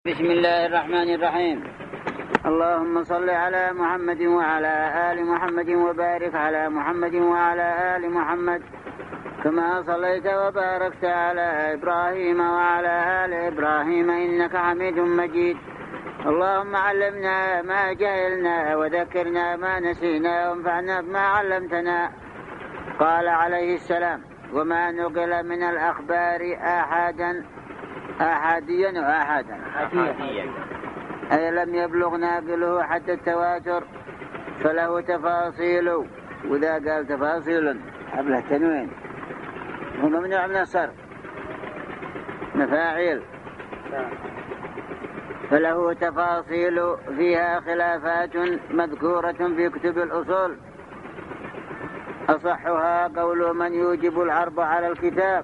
بسم الله الرحمن الرحيم. اللهم صل على محمد وعلى آل محمد وبارك على محمد وعلى آل محمد كما صليت وباركت على إبراهيم وعلى آل إبراهيم إنك حميد مجيد. اللهم علمنا ما جهلنا وذكرنا ما نسينا وانفعنا بما علمتنا. قال عليه السلام: وما نقل من الأخبار أحاديا أي لم يبلغ ناقله حتى التواتر فله تفاصيل. وذا قال تفاصيل قبل التنوين هو ممنوع من الصرف مفاعيل، فله تفاصيل فيها خلافات مذكورة في كتب الأصول. أصحها قول من يوجب العرض على الكتاب.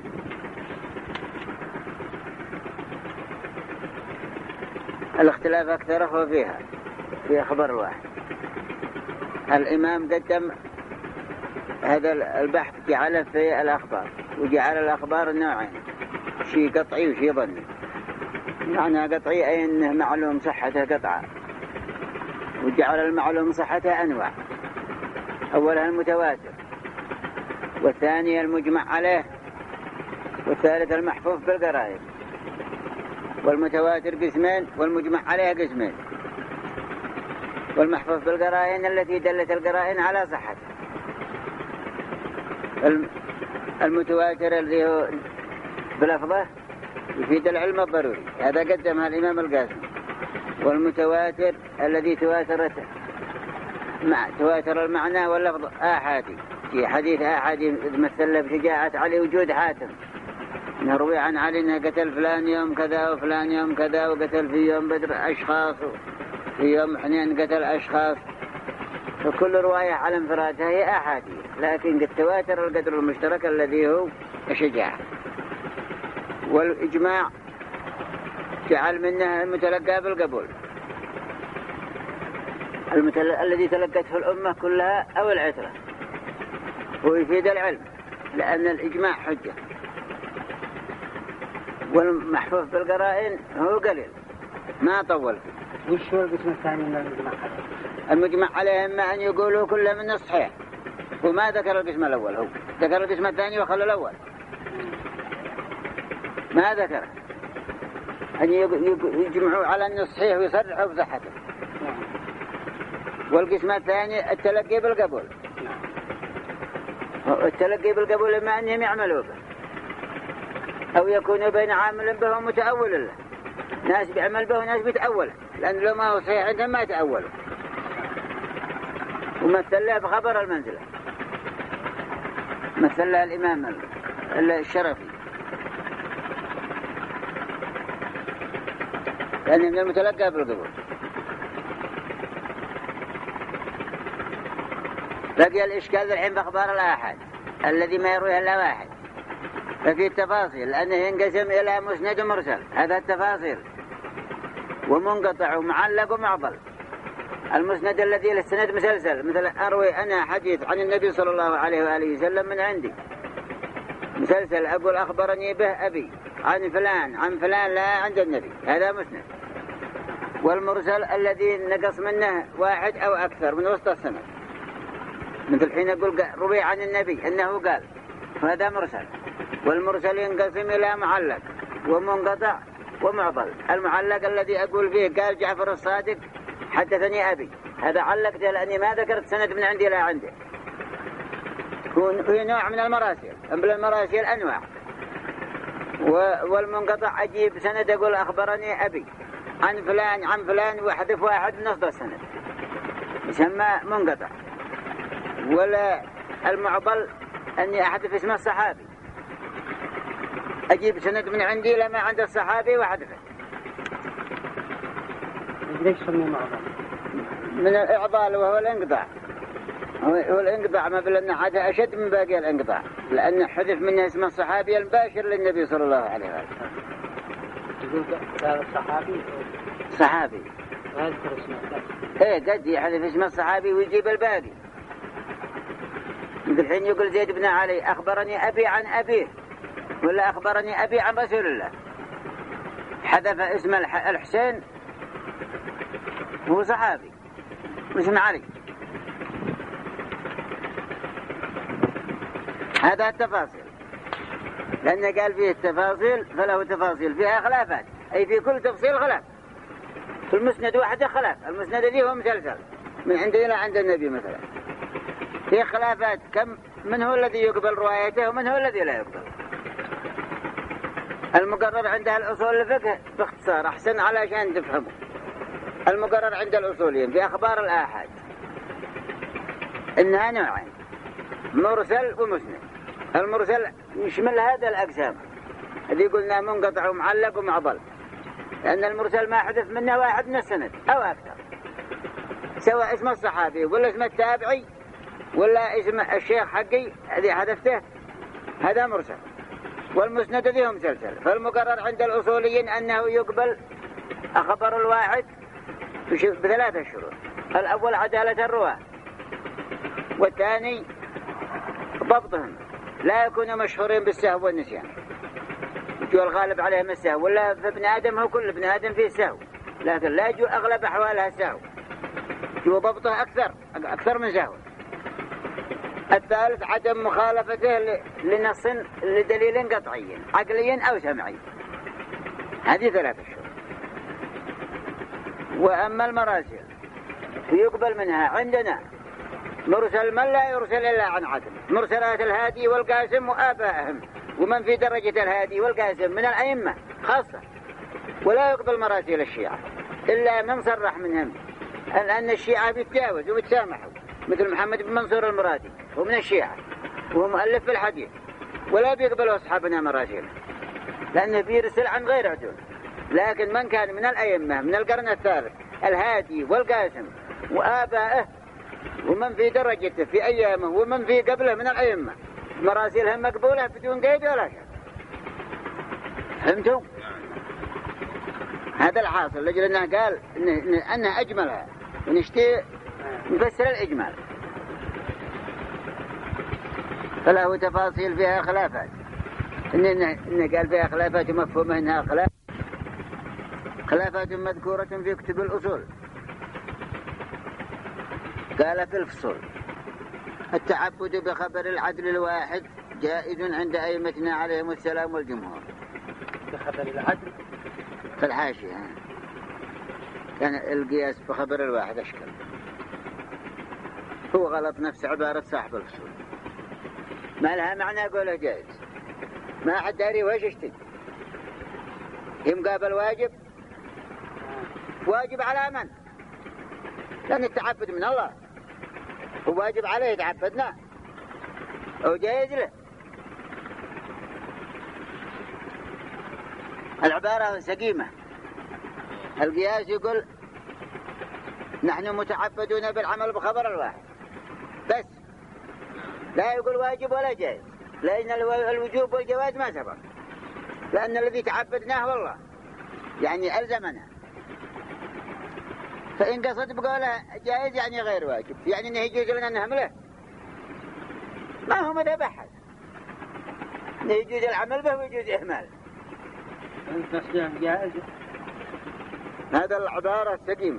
الاختلاف أكثره فيها في خبر واحد. الإمام قدم هذا البحث جعله في الأخبار، وجعل الأخبار نوعين: شيء قطعي وشيء ظني. معنى قطعي أي أنه معلوم صحته قطعا، وجعل المعلوم صحته أنواع: أولها المتواتر، والثاني المجمع عليه، والثالث المحفوظ بالقرائن. والمتواتر قسمين والمجمع عليه قسمين. والمحفوظ بالقرائن التي دلت القرائن على صحته. المتواتر الذي هو بلفظه يفيد العلم الضروري، هذا قدمها الإمام القاسم. والمتواتر الذي تواتر المعنى واللفظ آحادي، في حديث آحادي مثل بشجاعة علي وجود حاتم، نروي عن علي أنه قتل فلان يوم كذا وفلان يوم كذا، وقتل في يوم بدر أشخاص، وفي يوم حنين قتل أشخاص. فكل رواية على انفرادها هي أحاديث، لكن قد تواتر القدر المشترك الذي هو الشجاعة. والإجماع جعل منه المتلقى بالقبول، الذي تلقته الأمة كلها أو العترة، ويفيد العلم لأن الإجماع حجة. والمحفوظ بالقرائن هو قليل ما طول فيه. وش هو القسم الثاني من المجمع؟ المجمع عليه إما أن يقولوا كل من الصحيح، وما ذكر القسم الأول، هو ذكر القسم الثاني وخلى الأول ما ذكر. أن يجمعوا على أن الصحيح ويصرحوا بصحته. والقسم الثاني التلقي بالقبول. التلقي بالقبول إما أنهم يعملوا به أو يكونوا بين عامل به ومتأول له. ناس بيعمل به وناس بيتأوله، لأن لو ما هو صحيح عندهم ما يتأولوا. ومثل له بخبر المنزلة، مثل له الإمام الشرفي، لأنه من المتلقى بالقبول. بقي الإشكال الحين بأخبار الآحاد الذي ما يرويها إلا واحد، ففي التفاصيل لأنه ينقسم إلى مسند ومرسل، هذا التفاصيل، ومنقطع ومعلق ومعضل. المسند الذي للسند مسلسل، مثل أروي أنا حديث عن النبي صلى الله عليه وآله وسلم من عندي مسلسل، أقول أخبرني به أبي عن فلان عن فلان لا عند النبي، هذا مسند. والمرسل الذي نقص منه واحد أو أكثر من وسط السند، مثل حين أقول روي عن النبي أنه قال، هذا مرسل. والمرسل ينقسم إلى معلق ومنقطع ومعضل. المعلق الذي أقول فيه قال جعفر الصادق حدثني أبي، هذا علقته لأني ما ذكرت سند من عندي لا عنده. هو نوع من المراسيل، أمبل المراسيل أنواع. والمنقطع أجيب سند أقول أخبرني أبي عن فلان عن فلان وحذف واحد من نصف السند، يسمى منقطع. ولا المعضل أني أحذف اسم الصحابي، أجيب سند من عندي لما عند الصحابي وأحذفه. ليش سمي معضل؟ من الإعضال وهو الانقطاع. هو الانقطاع ما بل أن هذا أشد من باقي الانقطاع، لأن حذف منه اسم الصحابي المباشر للنبي صلى الله عليه وسلم. يقول قال الصحابي صحابي ما يذكر اسمه. إيه قد يحذف اسم الصحابي ويجيب الباقي. مثل الحين يقول زيد بن علي أخبرني أبي عن أبيه، ولا أخبرني أبي عن رسول الله، حذف اسم الحسين هو صحابي واسم علي. هذا التفاصيل، لأن قال فيه التفاصيل فله تفاصيل فيها خلافات، أي في كل تفصيل خلاف. في المسند واحدة خلاف، المسند ذي هو مسلسل من عندنا عند النبي مثلا، في خلافات كم من هو الذي يقبل روايته ومن هو الذي لا يقبل. المقرر عندها الأصول الفقه باختصار أحسن علشان تفهموا. المقرر عند الأصوليين في أخبار الآحاد إنها نوعين، مرسل ومسند. المرسل يشمل هذا الأقسام الذي قلنا منقطع ومعلق ومعضل، لأن المرسل ما حدث منه واحد من السند أو أكثر، سواء اسم الصحابي ولا اسم التابعي ولا اسم الشيخ حقي الذي حذفته، هذا مرسل. والمسند ذي هو مسلسل. فالمقرر عند الأصوليين أنه يقبل خبر الواحد بثلاثة شروط: الأول عدالة الرواة، والثاني ضبطهم، لا يكونوا مشهورين بالسهو والنسيان، يجوا الغالب عليهم السهو، ولا في ابن آدم هو كل ابن آدم فيه سهو، لكن لا يجوا أغلب أحوالها السهو، يجوا ضبطه أكثر من سهو. الثالث عدم مخالفته لنص لدليل قطعي عقلي أو سمعي. هذه ثلاثة شروط. وأما المراسل يقبل منها عندنا مرسل من لا يرسل إلا عن عدل، مرسلات الهادي والقاسم وآبائهم ومن في درجة الهادي والقاسم من الأئمة خاصة. ولا يقبل مراسيل الشيعة إلا من صرح منهم أن الشيعة بيتجاوز وبيتسامحوا، مثل محمد بن منصور المرادي ومن الشيعة وهو مؤلف في الحديث، ولا بيقبلوا أصحابنا مراسيل لأنه بيرسل عن غير عدول. لكن من كان من الأئمة من القرن الثالث الهادي والقاسم وآبائه ومن في درجته في أيامه ومن في قبله من الأئمة، مراسيلهم مقبولة بدون قيد ولا شيء. فهمتوا؟ هذا الحاصل لأجل أنه قال أنه أجملها ونشتي نفسر الإجمال. فله تفاصيل فيها خلافات، إنه قال فيها خلافات مفهومة إنها خلافات مذكورة في كتب الأصول. قال في الفصول: التعبد بخبر العدل الواحد جائز عند أئمتنا عليهم السلام والجمهور. بخبر العدل في الحاشية كان القياس بخبر الواحد أشكال، هو غلط نفس عبارة صاحب الفصول، ما لها معنى قوله جائز، ما حد داري وش يشتد. يمقابل واجب على من؟ لأن التعبد من الله، هو واجب عليه يتعبدنا أو جائز له. العبارة سقيمة. القياس يقول نحن متعبدون بالعمل بخبر الواحد بس، لا يقول واجب ولا جائز، لأن الوجوب والجواز ما سبق، لأن الذي تعبدناه والله يعني ألزمنا. فإن قصد بقوله جائز يعني غير واجب، يعني أنه يجوز لنا نهمله، ما هو مذهب أحد، أنه يجوز العمل به ويجوز إهمال. جائز. هذا العبارة السقيمة.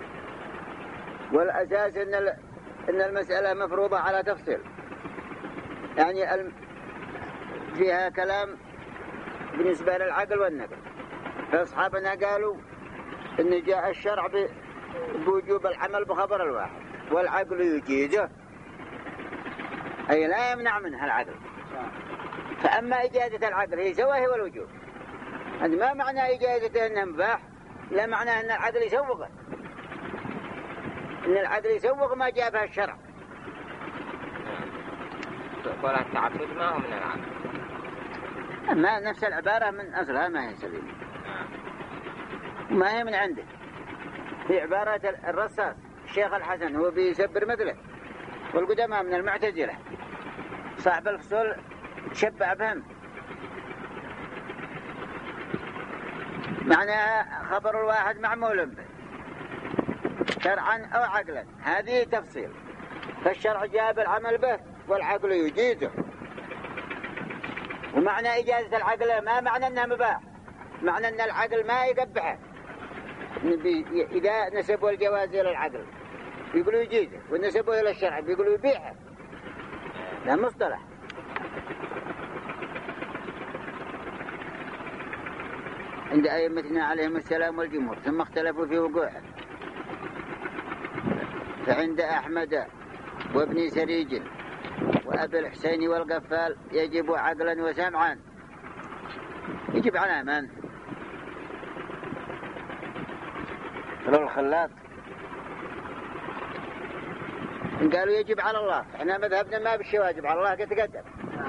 والأساس إن المسألة مفروضة على تفصيل، يعني فيها كلام بالنسبة للعقل والنقل. فأصحابنا قالوا إن جاء الشرع بوجوب العمل بخبر الواحد والعقل يجيزه، أي لا يمنع منها العقل. فأما إجازة العقل هي سواء هو الوجوب، هذا ما معنى إجازته أنه مباح، لا معنى أن العقل يسوغه، إن العقل يسوغ ما جاء به الشرع. ولا التعبد ما هو من العقل، ما نفس العبارة من أصلها ما هي سليمة، ما هي من عنده. في عبارة الرصاص الشيخ الحسن هو بيسبر مثله، والقدماء من المعتزلة صاحب الفصول شبع بهم، معناها خبر الواحد معمول به شرعا أو عقلا، هذه تفصيل. فالشرع جاب العمل به والعقل يجيزه. ومعنى إجازة العقل ما معنى أنه مباح، معنى أن العقل ما يقبحه. إذا نسبوا الجواز إلى العقل بيقولوا يجيزه، ونسبوا إلى الشرع بيقولوا يبيعه. ده مصطلح. عند أئمتنا عليهم السلام والجمهور ثم اختلفوا في وقوعه. فعند أحمد وابن سريج وأبي الحسين والقفال يجب عقلا وسمعا. يجب على من؟ قالوا الخلاط. قالوا يجب على الله. احنا مذهبنا ما بالشواجب على الله قد تقدم.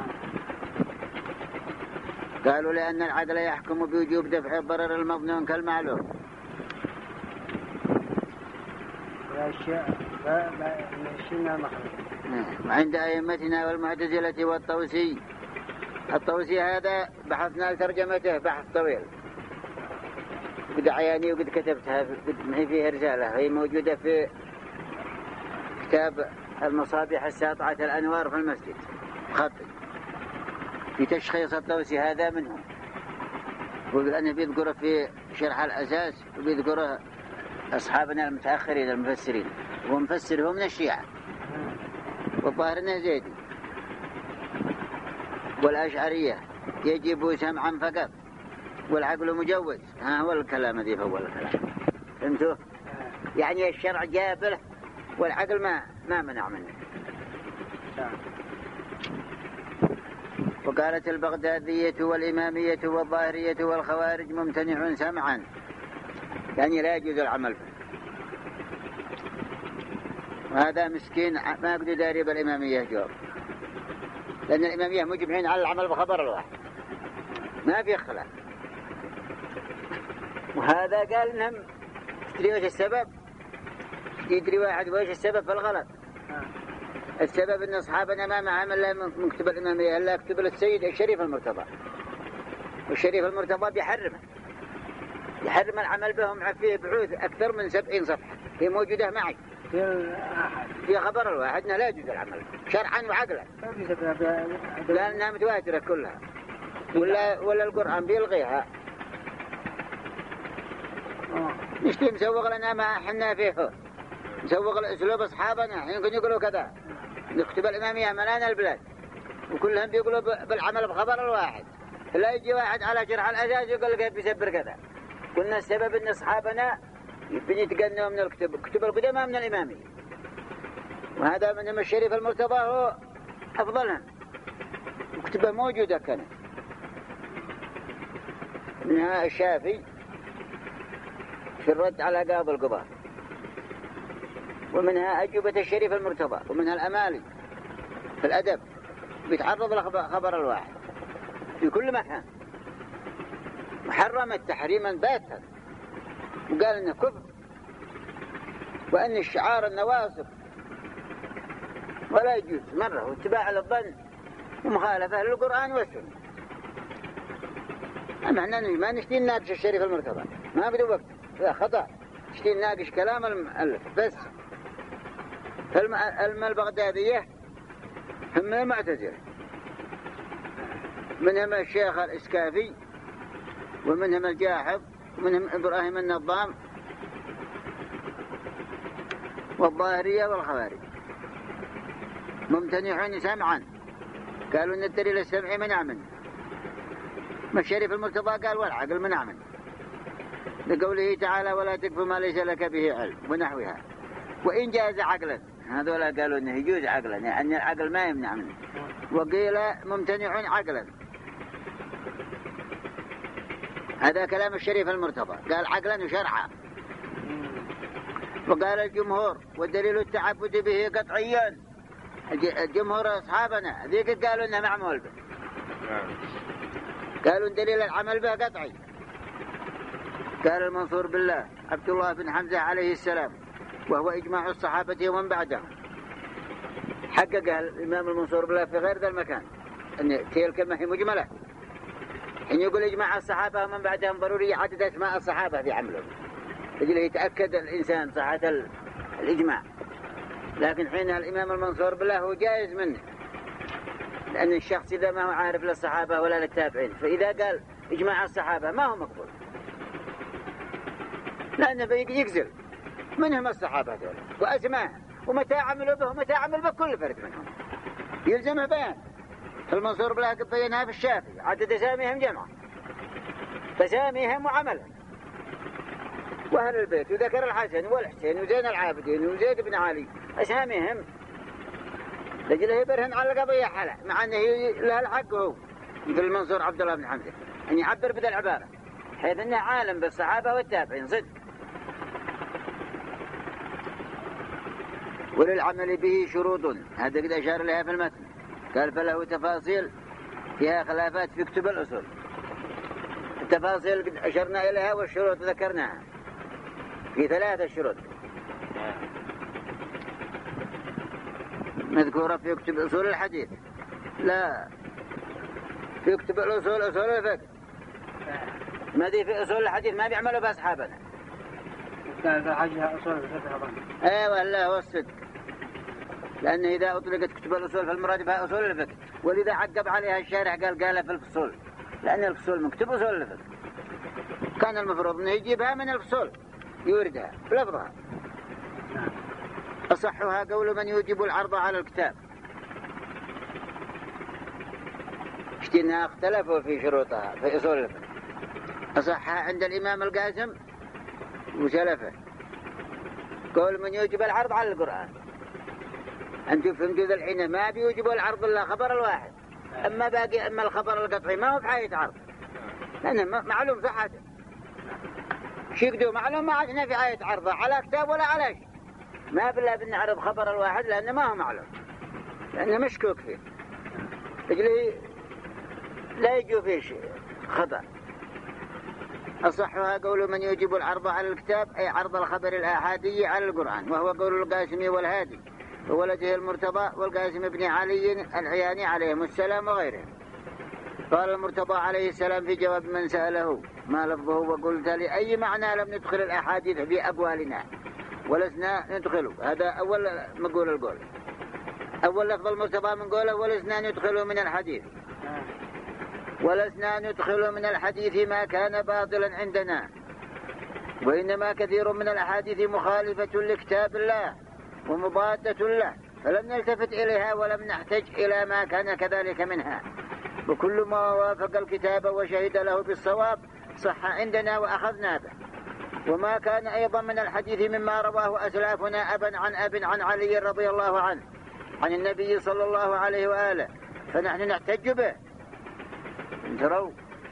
قالوا لأن العدل يحكم بوجوب دفع الضرر المظنون كالمعلوم. وعند أئمتنا والمعتزلة والطوسي. الطوسي هذا بحثنا ترجمته بحث طويل، قد عياني وقد كتبتها، قد فيها رسالة هي موجودة في كتاب المصابيح الساطعة الأنوار في المسجد خطي في تشخيص الطوسي هذا منهم. وأنه بيذكره في شرح الأساس، وبيذكره أصحابنا المتأخرين المفسرين، ومفسره من الشيعة، والظاهر أنه زيدي. والأشعرية يجب سمعا فقط والعقل مجوز. هو الكلام الذي هو الكلام. فهمتوا؟ يعني الشرع جابله والعقل ما منع منه. وقالت البغدادية والإمامية والظاهرية والخوارج ممتنع سمعا، يعني لا يجوز العمل به. وهذا مسكين ما قد داري بالإمامية جواب، لأن الإمامية مجمعين على العمل بخبر الواحد ما في خلاف. وهذا قال إنهم تدري وش السبب؟ يدري واحد وش السبب في الغلط. السبب أن أصحابنا ما عمل لا من كتب الإمامية إلا كتب للسيد الشريف المرتضى، والشريف المرتضى يحرم العمل بهم فيه بحوث أكثر من 70 صفحة هي موجودة معي في خبر الواحد لا يجوز العمل شرعا وعقلا، لأنها متواترة كلها، ولا القرآن بيلغيها. نشتي مسوق لنا ما حنا فيه، مسوق الأسلوب أصحابنا يمكن يقولوا كذا. نكتب الإمامية ملان البلاد وكلهم بيقولوا بالعمل بخبر الواحد، لا يجي واحد على شرح الأساس يقول لك بيسبر كذا. قلنا السبب أن أصحابنا بيتقنوا من الكتب القدماء من الإمامية، وهذا من الشريف المرتضى هو أفضلهم، وكتبه موجودة كانت منها الشافي في الرد على قاضي القضاة، ومنها أجوبة الشريف المرتضى، ومنها الأمالي في الأدب بيتعرض لخبر الواحد في كل مكان، محرم تحريما باتا، وقال إنه كفر، وأن الشعار النواصب ولا يجوز مرة، واتباع للظن ومخالفة للقرآن والسنة. أما احنا ما نشتي نناقش الشريف المرتضى، ما بدو وقت، لا خطأ، نشتي نناقش كلام المؤلف بس. البغدادية هم المعتزلة، منهم الشيخ الإسكافي، ومنهم الجاحظ، ومنهم إبراهيم النظام، والظاهرية والخوارج ممتنعون سمعا، قالوا ان الدليل السمعي منع منه. ما الشريف المرتضى قال والعقل منع منه، لقوله تعالى ولا تكف ما ليس لك به علم ونحوها. وإن جاز عقلا، هذولا قالوا انه يجوز عقلا، يعني العقل ما يمنع منه. وقيل ممتنع عقلا، هذا كلام الشريف المرتضى، قال عقلا وشرعا. وقال الجمهور والدليل التعبد به قطعيا، الجمهور أصحابنا ذيك قالوا إنه معمول به، قالوا إن دليل العمل به قطعي. قال المنصور بالله عبد الله بن حمزة عليه السلام، وهو إجماع الصحابة ومن بعدهم. حقق الإمام المنصور بالله في غير ذا المكان أن تلك الكلمة هي مجملة، حين يقول إجماع الصحابة ومن بعدهم ضروري عدد أسماء الصحابة في عمله، يجب يتأكد الإنسان صحة الإجماع. لكن حين الإمام المنصور بالله هو جائز منه، لأن الشخص إذا ما هو عارف للصحابة ولا للتابعين، فإذا قال إجماع الصحابة ما هو مقبول، لأنه يقزل منهم الصحابة دول وأسماء ومتى عملوا به ومتى عمل به كل فرد منهم يلزمه بيان. المنصور بلاقب بينها في الشافعي عدد أساميهم جمعة تساميهم وعملهم، وأهل البيت وذكر الحسن والحسين وزين العابدين وزيد بن علي أساميهم لجله يبرهن على القضية حلا، مع أنه له الحق هو مثل المنصور عبد الله بن حمزة أن يعبر بذا العبارة حيث أنه عالم بالصحابة والتابعين صدق. وللعمل به شروط، هذا قد أشار لها في المتن، قال فله تفاصيل فيها خلافات في كتب الأصول. التفاصيل قد أشرنا إليها والشروط ذكرناها في 3 شروط مذكورة في كتب أصول الحديث، لا في كتب الأصول أصول الفقه، ما دي في أصول الحديث ما بيعملوا بأصحابنا. كان في حاجة أصول الفقه أظن. أيوة الله هو الصدق، لأن إذا أطلقت كتب الأصول فالمراد بها أصول الفقه، ولذا عقب عليها الشارع قال في الفصول، لأن الفصول من كتب أصول الفقه، كان المفروض أنه يجيبها من الفصول يوردها بلفظها. أصحها قول من يوجب العرض على الكتاب، اشتنا اختلفوا في شروطها في أصول الفقه. أصحها عند الإمام القاسم وسلفه قول من يوجب العرض على القرآن. أنتم فهمتوا ذا الحين ما بيوجبوا العرض إلا خبر الواحد، أما باقي أما الخبر القطعي ما هو بحاجة عرض، لأنه معلوم صحته شيكدو معلوم ما عندنا في آية عرضه على كتاب ولا على شيء، ما بالله بنعرض خبر الواحد لأنه ما هو معلوم، لأنه مشكوك فيه تجلي لا يجوا فيه شيء خطأ. أصحها قول من يوجب العرض على الكتاب أي عرض الخبر الآحادي على القرآن، وهو قول القاسم والهادي وولده المرتضى والقاسم بن علي العياني عليهم السلام وغيرهم. قال المرتضى عليه السلام في جواب من سأله ما لفظه وقلت لأي معنى لم ندخل الأحاديث في أقوالنا ولسنا ندخله. هذا أول مقول القول، أول لفظ المرتضى من قوله ولسنا ندخله من الحديث، ولسنا ندخل من الحديث ما كان باطلا عندنا، وإنما كثير من الأحاديث مخالفة لكتاب الله ومضادة له، فلم نلتفت إليها ولم نحتج إلى ما كان كذلك منها، وكل ما وافق الكتاب وشهد له بالصواب صح عندنا وأخذنا به. وما كان أيضا من الحديث مما رواه أسلافنا أبا عن أب عن علي رضي الله عنه عن النبي صلى الله عليه وآله فنحن نحتج به. تروا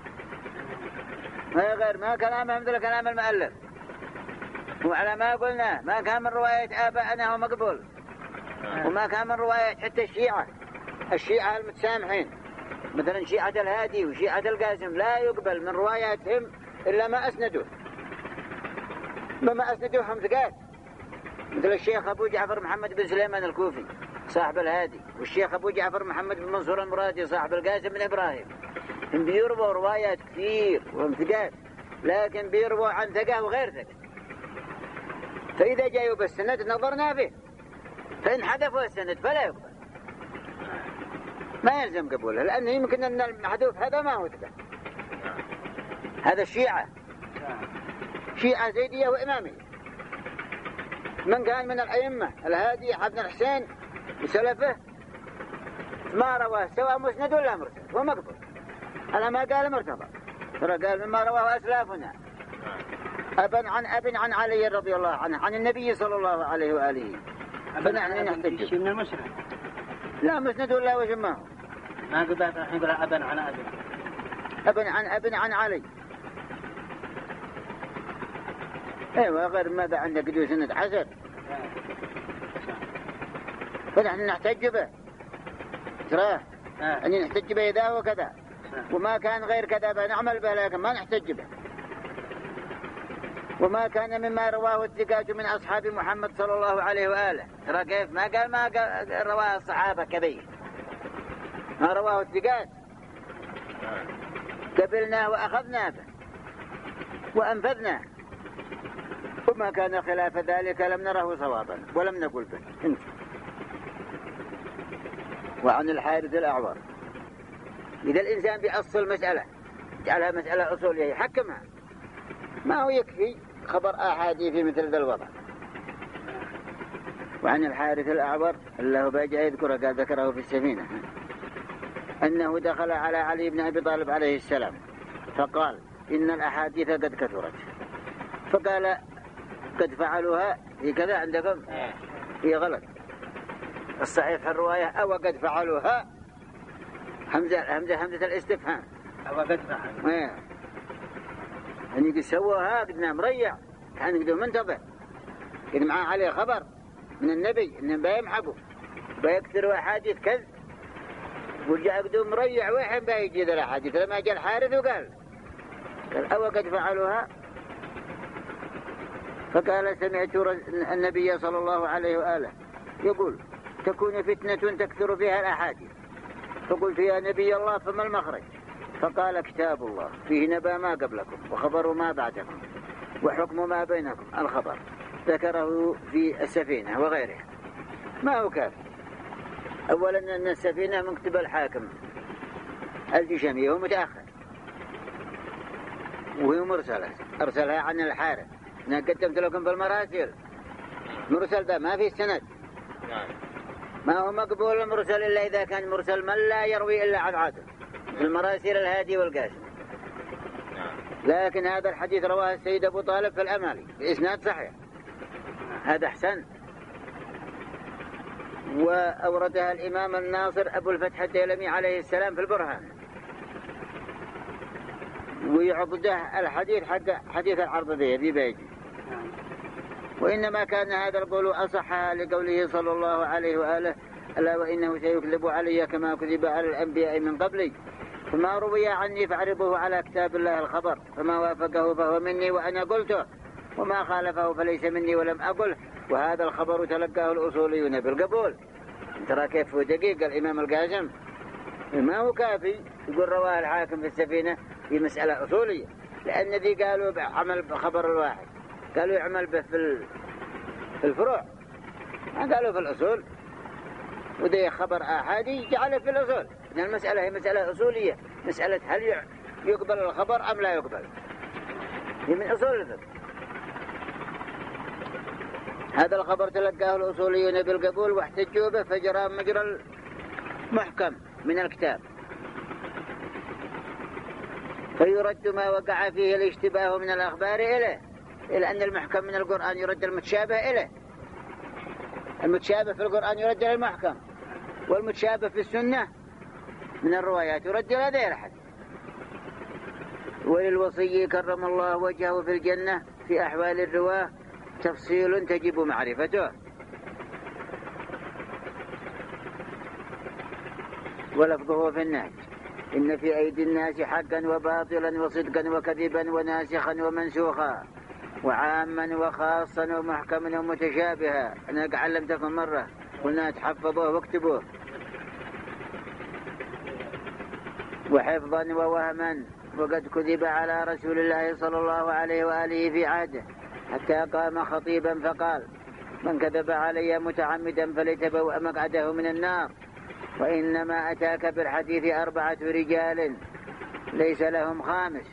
ما غير ما كلامهم مثل كلام المؤلف، وعلى ما قلنا ما كان من رواية آبائنا هو مقبول، وما كان من رواية حتى الشيعة المتسامحين مثلا شيعة الهادي وشيعة القاسم لا يقبل من رواياتهم إلا ما أسندوه، ما أسندوهم ثقات، مثل الشيخ أبو جعفر محمد بن سليمان الكوفي صاحب الهادي، والشيخ أبو جعفر محمد بن منصور المرادي صاحب القاسم بن إبراهيم. هم بيرووا روايات كثير وهم ثقات، لكن بيرووا عن ثقة وغير ثقة، فإذا جاءوا بالسند نظرنا به، فإن حذفوا السند فلا يقبل، ما يلزم قبوله، لأنه يمكن أن المحذوف هذا ما هو ثقة. هذا الشيعة شيعة زيدية وإمامية، من كان من الأئمة الهادي ابن الحسين وسلفه ما رواه سواء مسند ولا مرسل ومقبول، أنا ما قال مرتضى، ترى قال مما رواه أسلافنا أبا عن أب عن علي رضي الله عنه عن النبي صلى الله عليه وآله، فنحن نحتج. من المسند لا مسند ولا وجماه، ما قبل الحين يقول أبا عن أب، أبا عن أب عن علي. ايوه غير ماذا عندك دو سند حسن، فنحن نحتج به، تراه أن نحتج به ذا وكذا، وما كان غير كذا فنعمل به لكن ما نحتج به. وما كان مما رواه الثقات من أصحاب محمد صلى الله عليه وآله، ترى كيف ما قال رواه الصحابة كبير، ما رواه الثقات قبلناه وأخذنا به وأنفذناه، وما كان خلاف ذلك لم نره صوابا ولم نقل به. وعن الحارث الأعور إذا الإنسان بأصل مسألة جعلها مسألة أصولية يحكمها، ما هو يكفي خبر آحادي في مثل ذا الوضع. وعن الحارث الأعور الله باجي يذكره قال ذكره في السفينة أنه دخل على علي بن أبي طالب عليه السلام فقال إن الأحاديث قد كثرت، فقال قد فعلوها هي كذا عندكم هي غلط، الصحيح في الرواية أو قد فعلوها همزة الاستفهام أو قد فعلوا يعني قد سووها قدنا مريع كان قدوا منتظر قد معاه عليه خبر من النبي إنهم بيمحقوا بيكثروا أحاديث كذب ورجع قدوا مريع وحين بيجي ذا الأحاديث لما جاء الحارث وقال أو قد فعلوها. فقال سمعت النبي صلى الله عليه وآله يقول تكون فتنة تكثر فيها الأحاديث، فقلت يا نبي الله فما المخرج؟ فقال كتاب الله فيه نبأ ما قبلكم وخبر ما بعدكم وحكم ما بينكم الخبر، ذكره في السفينة وغيرها. ما هو كافي. أولا أن السفينة من كتب الحاكم الجشمي هو متأخر وهي مرسلة أرسلها عن الحارث. أنا قدمت لكم بالمراسل مرسل ده ما فيه سند، ما هو مقبول المرسل إلا إذا كان مرسل من لا يروي إلا عن عادل المراسل الهادي والقاسم. لكن هذا الحديث رواه السيد أبو طالب في الأمالي بإسناد صحيح، هذا أحسن. وأوردها الإمام الناصر أبو الفتح الديلمي عليه السلام في البرهان، ويعضده الحديث حق حديث العرض ذي بيجي. وإنما كان هذا القول أصح لقوله صلى الله عليه وآله ألا وإنه سيكذب علي كما كذب على الأنبياء من قبلي، فما روي عني فاعرضوه على كتاب الله الخبر، فما وافقه فهو مني وأنا قلته، وما خالفه فليس مني ولم أقله، وهذا الخبر تلقاه الأصوليون بالقبول. ترى كيف هو دقيق الإمام القاسم، ما هو كافي يقول رواه الحاكم في السفينة في مسألة أصولية، لأن ذي قالوا عمل بخبر الواحد، قالوا يعمل به في الفروع، ما قالوا في الأصول. وذي خبر آحادي جعله في الأصول. إن المسألة هي مسألة أصولية، مسألة هل يقبل الخبر أم لا يقبل، هي من أصول الفقه. هذا الخبر تلقاه الأصوليون بالقبول واحتجوا به فجرى مجرى المحكم من الكتاب، فيرد ما وقع فيه الاشتباه من الأخبار إليه، إلى أن المحكم من القرآن يرد المتشابه إليه. المتشابه في القرآن يرد إلى المحكم، والمتشابه في السنة من الروايات يرد إلى ذي الحد. وللوصي كرم الله وجهه في الجنة في أحوال الرواه تفصيل تجب معرفته. ولفظه في النهج إن في أيدي الناس حقا وباطلا وصدقا وكذبا وناسخا ومنسوخا وعاما وخاصا ومحكما ومتشابها. أنا علمتكم مرة قلنا تحفظوه واكتبوه. وحفظا ووهما، وقد كذب على رسول الله صلى الله عليه وآله في عهده حتى قام خطيبا فقال من كذب علي متعمدا فليتبوأ مقعده من النار. وإنما أتاك بالحديث 4 رجال ليس لهم خامس: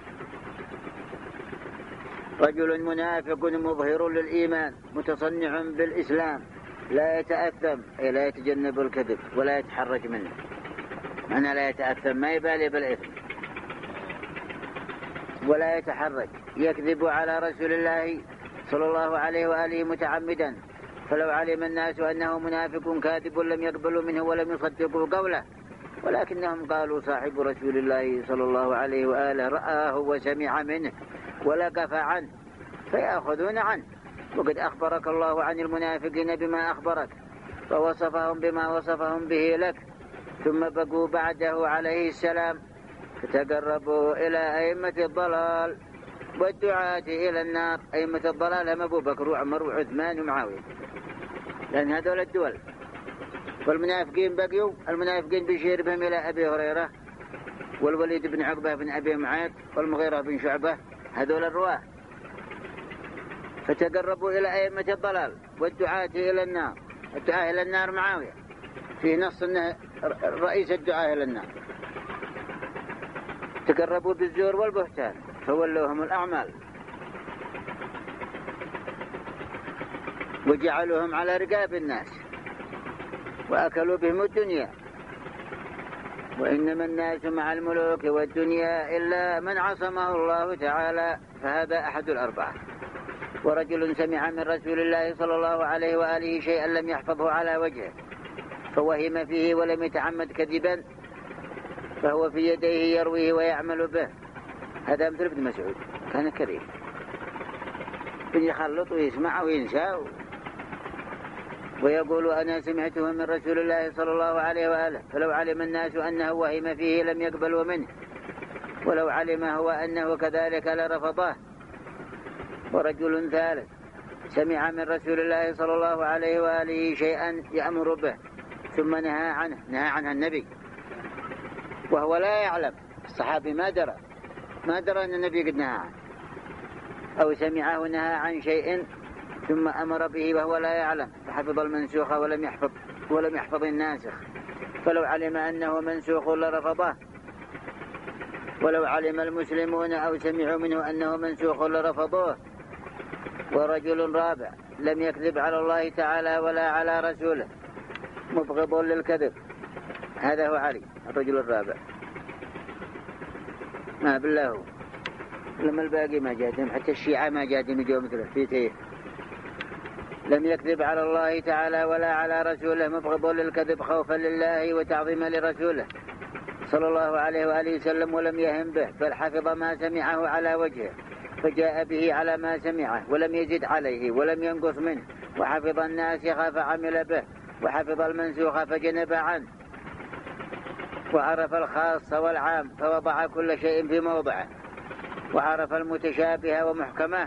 رجل منافق مظهر للإيمان متصنع بالإسلام لا يتأثم أي لا يتجنب الكذب ولا يتحرج منه. معنى لا يتأثم ما يبالي بالإثم ولا يتحرج، يكذب على رسول الله صلى الله عليه وآله متعمدا، فلو علم الناس أنه منافق كاذب لم يقبلوا منه ولم يصدقوا قوله، ولكنهم قالوا صاحب رسول الله صلى الله عليه وآله رآه وسمع منه ولقف عنه فيأخذون عنه. وقد أخبرك الله عن المنافقين بما أخبرك فوصفهم بما وصفهم به لك، ثم بقوا بعده عليه السلام فتقربوا إلى أئمة الضلال والدعاة إلى النار. أئمة الضلال هم أبو بكر وعمر وعثمان ومعاوية، لأن هذول الدول. والمنافقين بقيوا المنافقين بيشير بهم إلى أبي هريرة والوليد بن عقبة بن أبي معيط والمغيرة بن شعبة، هذول الرواه. فتقربوا إلى أئمة الضلال والدعاة إلى النار. الدعاة إلى النار معاوية، في نص أنه رئيس الدعاة إلى النار. تقربوا بالزور والبهتان فولوهم الأعمال وجعلوهم على رقاب الناس وأكلوا بهم الدنيا. وإنما الناس مع الملوك والدنيا إلا من عصمه الله تعالى، فهذا أحد الأربعة. ورجل سمع من رسول الله صلى الله عليه وآله شيئا لم يحفظه على وجهه فوهم فيه ولم يتعمد كذبا فهو في يديه يرويه ويعمل به. هذا مثل ابن مسعود كان كريم يخلط ويسمع وينسى ويقول أنا سمعته من رسول الله صلى الله عليه وآله، فلو علم الناس أنه وهم فيه لم يقبلوا منه، ولو علم هو أنه كذلك لرفضه. ورجل ثالث سمع من رسول الله صلى الله عليه وآله شيئا يأمر به ثم نهى عنه النبي وهو لا يعلم، الصحابي ما درى أن النبي قد نهى عنه، أو سمعه نهى عن شيء ثم أمر به وهو لا يعلم فحفظ المنسوخ ولم يحفظ الناسخ، فلو علم أنه منسوخ لرفضه، ولو علم المسلمون أو سمعوا منه أنه منسوخ لرفضوه. ورجل رابع لم يكذب على الله تعالى ولا على رسوله مبغض للكذب، هذا هو علي الرجل الرابع. ما بالله لما الباقي ما جادهم، حتى الشيعة ما جادهم يجوا مثله في تيه. لم يكذب على الله تعالى ولا على رسوله مبغض للكذب خوفا لله وتعظيما لرسوله صلى الله عليه وآله وسلم ولم يهم به، بل حفظ ما سمعه على وجهه فجاء به على ما سمعه ولم يزد عليه ولم ينقص منه، وحفظ الناسخ فعمل به، وحفظ المنسوخ فجنب عنه، وعرف الخاص والعام فوضع كل شيء في موضعه، وعرف المتشابه ومحكمه.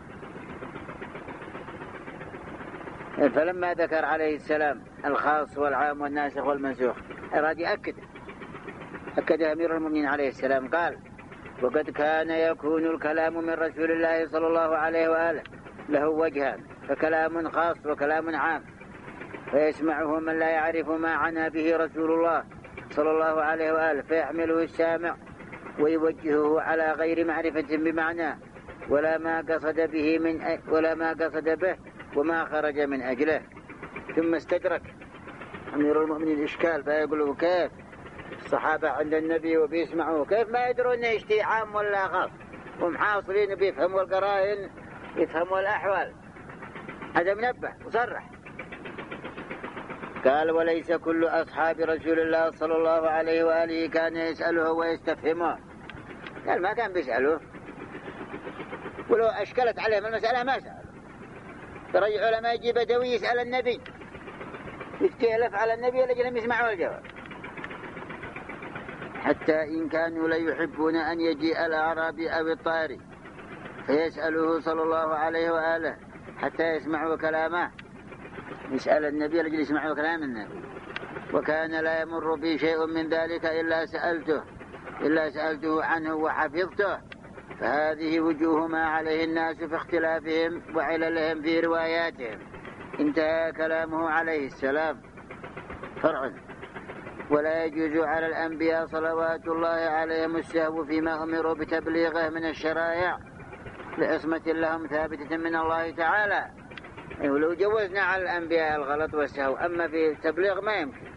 فلما ذكر عليه السلام الخاص والعام والناسخ والمنسوخ أراد أكد أمير المؤمنين عليه السلام قال: وقد كان يكون الكلام من رسول الله صلى الله عليه وآله له وجهان، فكلام خاص وكلام عام، فيسمعه من لا يعرف ما عنى به رسول الله صلى الله عليه وآله فيحمله السامع ويوجهه على غير معرفة بمعناه ولا ما قصد به وما خرج من أجله. ثم استدرك أمير المؤمنين الإشكال فيقولوا كيف الصحابة عند النبي وبيسمعوه كيف ما يدرون أنه يشتي عام ولا خاص، ومحاصرين بيفهموا القرائن يفهموا الأحوال. هذا منبه وصرح قال: وليس كل أصحاب رسول الله صلى الله عليه وآله كان يسأله ويستفهمه. قال ما كان بيسأله، ولو أشكلت عليهم المسألة ما سأله. ترى علماء يجي بدوي يسأل النبي يستهلف على النبي لجلهم يسمعوا الجواب. حتى إن كانوا ليحبون أن يجيء الأعرابي أو الطاري فيسأله صلى الله عليه وآله حتى يسمعوا كلامه، يسأل النبي لجل يسمعوا كلام النبي. وكان لا يمر بي شيء من ذلك إلا سألته عنه وحفظته. فهذه وجوه ما عليه الناس في اختلافهم وعللهم في رواياتهم. انتهى كلامه عليه السلام. فرع: ولا يجوز على الأنبياء صلوات الله عليهم السهو فيما أمروا بتبليغه من الشرائع لعصمة لهم ثابتة من الله تعالى. ولو جوزنا على الأنبياء الغلط والسهو، أما في التبليغ ما يمكن،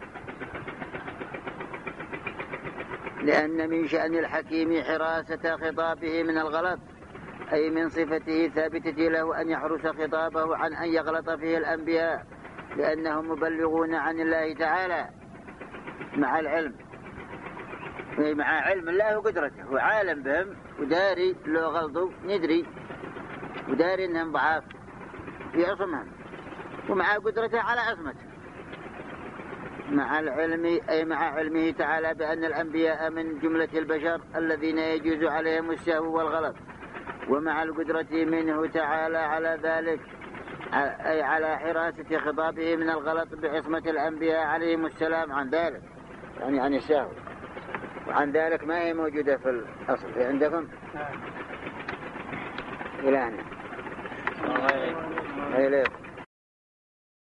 لأن من شأن الحكيم حراسة خطابه من الغلط، أي من صفته ثابتة له أن يحرس خطابه عن أن يغلط فيه الأنبياء، لأنهم مبلغون عن الله تعالى مع العلم، مع علم الله وقدرته، وعالم بهم وداري لو غلطوا ندري، وداري أنهم ضعاف يعصمهم، ومع قدرته على عصمته مع العلم، أي مع علمه تعالى بأن الأنبياء من جملة البشر الذين يجوز عليهم السهو والغلط، ومع القدرة منه تعالى على ذلك، أي على حراسة خطابه من الغلط بعصمة الأنبياء عليهم السلام عن ذلك، يعني عن السهو. وعن ذلك ما هي موجودة في الأصل في عندكم إلى هنا.